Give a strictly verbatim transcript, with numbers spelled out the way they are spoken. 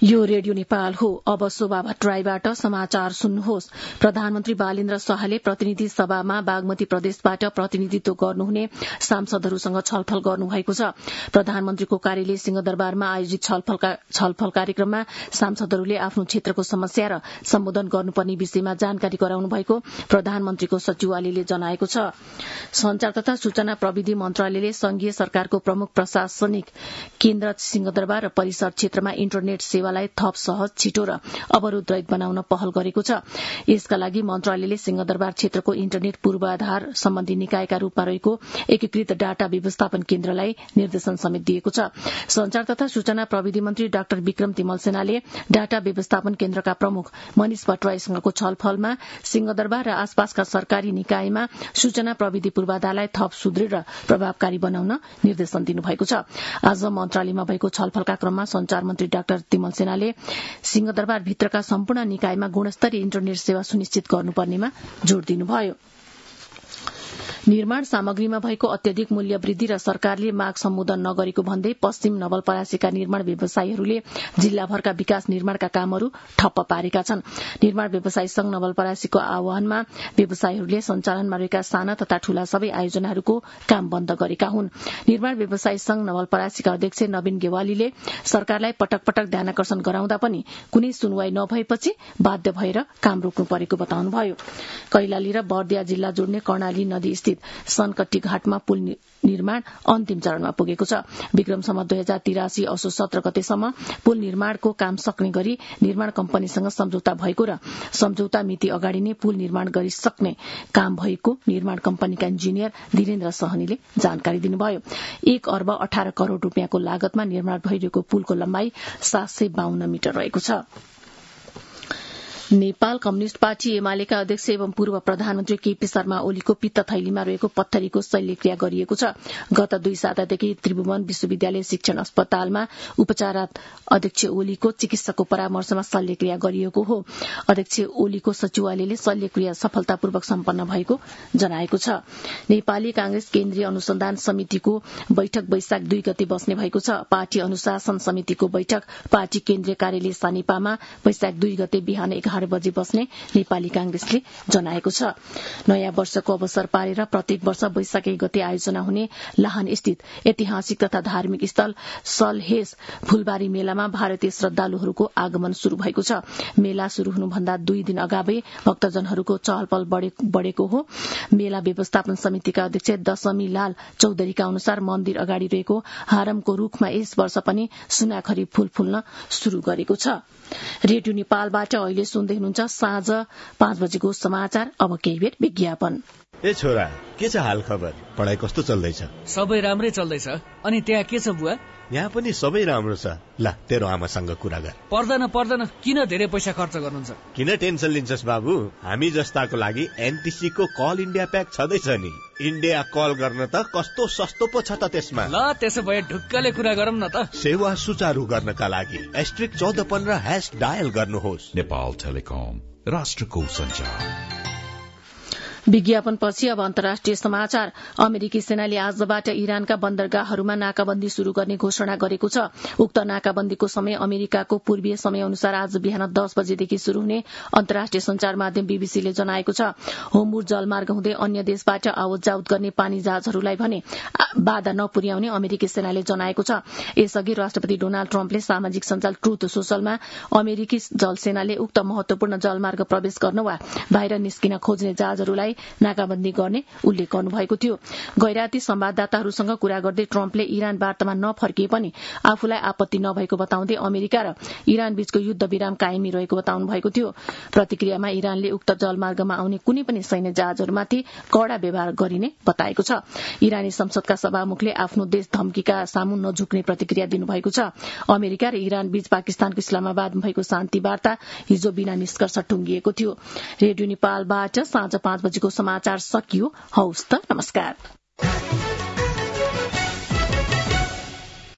यो रेडियो नेपाल हो। अब शोभा भट्टराईबाट समाचार सुन्नुहोस्। प्रधानमन्त्री बालेन्द्र शाहले प्रतिनिधि सभामा बागमती प्रदेशबाट प्रतिनिधित्व गर्नुहुने सांसदहरूसँग छलफल गर्नुभएको छ। प्रधानमन्त्रीको कार्यालय सिंहदरबारमा आयोजित छलफल कार्यक्रममा सांसदहरूले आफ्नो क्षेत्रको समस्या र सम्बोधन गर्नुपर्ने विषयमा जानकारी गराउनु भएको प्रधानमन्त्रीको सचिवालयले जनाएको छ। संचार तथा सूचना प्रविधि मन्त्रालयले संघीय सरकारको प्रमुख प्रशासनिक केन्द्र सिंहदरबार र परिसर क्षेत्रमा इन्टरनेट सेवालाई थप सहज, छिटो र अवरोधरहित बनाउन पहल गरेको छ। यसका लागि मन्त्रालयले सिंहदरबार क्षेत्रको इन्टरनेट पूर्वाधार सम्बन्धी निकायका रूपमा रहेको एकीकृत डाटा व्यवस्थापन केन्द्रलाई निर्देशन समेत दिएको छ। संचार तथा सूचना प्रविधि मन्त्री डाक्टर विक्रम तिमल सेनाले डाटा व्यवस्थापन केन्द्रका प्रमुख मनिष भट्टराईसँगको छलफलमा सिंहदरबार र आसपासका सरकारी निकायमा सूचना प्रविधि पूर्वाधारलाई थप सुदृढ़ र प्रभावकारी बनाउन निर्देशन दिनुभएको छ। आज मन्त्रालयमा भएको छलफलका क्रममा संचार मन्त्री डाक्टर तिमल सेनाले सिंहदरबार भित्रका सम्पूर्ण निकायमा गुणस्तरीय इन्टरनेट सेवा सुनिश्चित गर्नुपर्नेमा जोड़ दिनुभयो। निर्माण सामग्रीमा भएको अत्यधिक मूल्य वृद्धि र सरकारले माग सम्बोधन नगरेको भन्दै पश्चिम नवलपरासीका निर्माण व्यवसायीहरूले जिल्लाभरका विकास निर्माणका कामहरू ठप्प पारेका छन्। निर्माण व्यवसायी संघ नवलपरासीको आह्वानमा व्यवसायीहरूले सञ्चालनमा रहेका साना तथा ठूला सबै आयोजनाहरूको काम बन्द गरेका हुन्। निर्माण व्यवसायी संघ नवलपरासीका अध्यक्ष नवीन गेवालीले सरकारलाई पटक पटक ध्यानाकर्षण गराउँदा पनि कुनै सुनवाई नभएपछि बाध्य भएर काम रोक्नु परेको बताउनुभयो। कैलाली र बर्दिया जिल्ला जोड्ने कर्णाली नदी स्थित सनकट्टी घाटमा पुल निर्माण अन्तिम चरणमा पुगेको छ। विक्रमसम्म दुई हजार तिरासी असो सत्र गतेसम्म पुल निर्माणको काम सक्ने गरी निर्माण कम्पनीसँग सम्झौता भएको र सम्झौता मिति अगाडि नै पुल निर्माण गरिसक्ने काम भएको निर्माण कम्पनीका इन्जिनियर धीरेन्द्र सहनीले जानकारी दिनुभयो। एक अर्ब अठार करोड़ रूपियाँको लागतमा निर्माण भइरहेको पुलको लम्बाई सात सय बाहन्न मिटर रहेको छ। नेपाल कम्युनिष्ट पार्टी एमालेका अध्यक्ष एवं पूर्व प्रधानमन्त्री केपी शर्मा ओलीको पित्त थैलीमा रहेको पत्थरीको शल्यक्रिया गरिएको छ। गत दुई सातादेखि त्रिभुवन विश्वविद्यालय शिक्षण अस्पतालमा उपचाररत अध्यक्ष ओलीको चिकित्सकको परामर्शमा शल्यक्रिया गरिएको हो। अध्यक्ष ओलीको सचिवालयले शल्यक्रिया सफलतापूर्वक सम्पन्न भएको जनाएको छ। नेपाली कांग्रेस केन्द्रीय अनुसन्धान समितिको बैठक वैशाख दुई गते बस्ने भएको छ। पार्टी अनुशासन समितिको बैठक पार्टी केन्द्रीय कार्यालय सानिपामा वैशाख दुई गते बिहान एघार बजे बस्ने नेपाली कांग्रेसले जनाएको छ। नयाँ वर्षको अवसर पारेर प्रत्येक वर्ष वैशाख एक गते आयोजना हुने लाहान स्थित ऐतिहासिक तथा धार्मिक स्थल सलहेस फूलबारी मेलामा भारतीय श्रद्धालुहरूको आगमन शुरू भएको छ। मेला शुरू हुनुभन्दा दुई दिन अगावै भक्तजनहरूको चहलपहल बढ़ेको हो। मेला व्यवस्थापन समितिका अध्यक्ष दशमी लाल चौधरीका अनुसार मन्दिर अगाडि रहेको हारमको रूखमा यस वर्ष पनि सुनाखरी फूल फुल्न शुरू गरेको छ। रेडियो नेपालबाट अहिले सुन्दै हुनुहुन्छ साँझ पाँच बजेको समाचार। अब केही बेर विज्ञापन। ए छोरा, के छ हाल खबर? पढाइ कस्तो चल्दैछ? सबै राम्रै चल्दैछ। अनि त्यहाँ के छ बुवा? यहाँ पनि सबै राम्रो छ। ल तेरो आमासँग कुरा गर। पर्दैन पर्दैन, किन धेरै पैसा खर्च गर्नुहुन्छ? किन टेन्सन लिन्छस् बाबु? हामी जस्ताको लागि एनटीसी को कल इन्डिया प्याक छँदैछ नि। इन्डिया कल गर्न त कस्तो सस्तो पो छ त त्यसमा। ल त्यसो भए ढुक्कले कुरा गरौँ न त। सेवा सुचारू गर्नका लागि एस्ट्रिक चौध पन्ध्र ह्याश डायल गर्नुहोस्। नेपाल टेलिकम, राष्ट्रको सञ्चार। विज्ञापनपछि अब अन्तर्राष्ट्रिय समाचार। अमेरिकी सेनाले आजबाट इरानका बन्दरगाहहरूमा नाकाबन्दी शुरू गर्ने घोषणा गरेको छ। उक्त नाकाबन्दीको समय अमेरिकाको पूर्वीय समय अनुसार आज बिहान दस बजेदेखि शुरू हुने अन्तर्राष्ट्रिय संचार माध्यम बीबीसीले जनाएको छ। होर्मुज जलमार्ग हुँदै अन्य देशबाट आवत जावत गर्ने पानी जहाजहरूलाई भने बाधा नपुर्याउने अमेरिकी सेनाले जनाएको छ। यसअघि राष्ट्रपति डोनाल्ड ट्रम्पले सामाजिक सञ्जाल ट्रुथ सोशलमा अमेरिकी जलसेनाले उक्त महत्वपूर्ण जलमार्ग प्रवेश गर्न वा बाहिर निस्किन खोज्ने जहाजहरूलाई नाकाबन्दी गर्ने उल्लेख गर्नुभएको थियो। गैराती संवाददाताहरूसँग कुरा गर्दै ट्रम्पले इरान वार्तामा नफर्किए पनि आफूलाई आपत्ति नभएको बताउँदै अमेरिका र इरान बीचको युद्ध विराम कायमी रहेको बताउनु भएको थियो। प्रतिक्रियामा इरानले उक्त जलमार्गमा आउने कुनै पनि सैन्य जहाजहरूमाथि कड़ा व्यवहार गरिने बताएको छ। इरानी संसदका सभामुखले आफ्नो देश धम्कीका सामु नझुक्ने प्रतिक्रिया दिनुभएको छ। अमेरिका र इरान बीच पाकिस्तानको इस्लामाबादमा भएको शान्ति वार्ता हिजो बिना निष्कर्ष टुंगिएको थियो। रेडियो नेपालबाट साँझ पाँच बजेको समाचार सकियो। हौस् त, नमस्कार।